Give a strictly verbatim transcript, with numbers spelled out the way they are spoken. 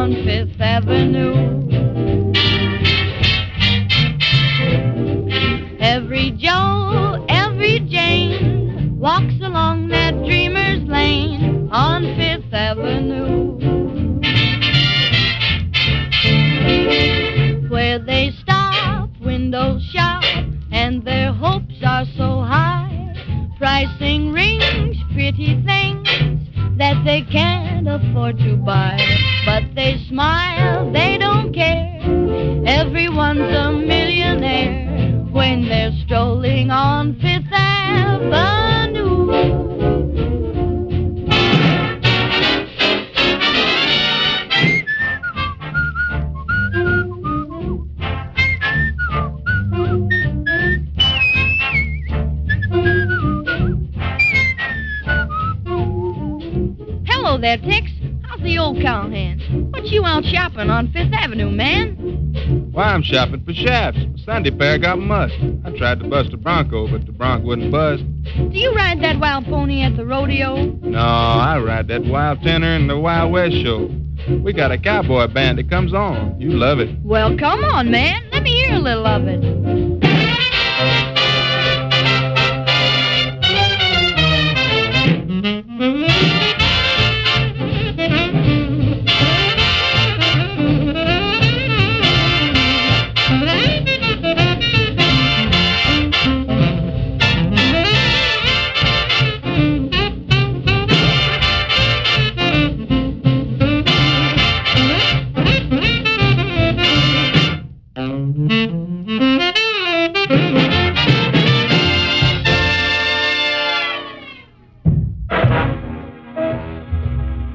on Fifth Avenue. Every Joe, every Jane walks along that dreamer's lane on Fifth Avenue, where they stop, windows shop, and their hopes are so high, pricing rings, pretty things that they can't afford to buy. But they smile, they don't care, everyone's a millionaire when they're strolling on Fifth Avenue. Hello there, Tex. How's the old cowhand? What you out shopping on Fifth Avenue, man? Why, I'm shopping for shafts. My Sunday pair got mussed. I tried to bust a bronco, but the bronc wouldn't bust. Do you ride that wild pony at the rodeo? No, I ride that wild tenor in the Wild West show. We got a cowboy band that comes on. You love it. Well, come on, man. Let me hear a little of it.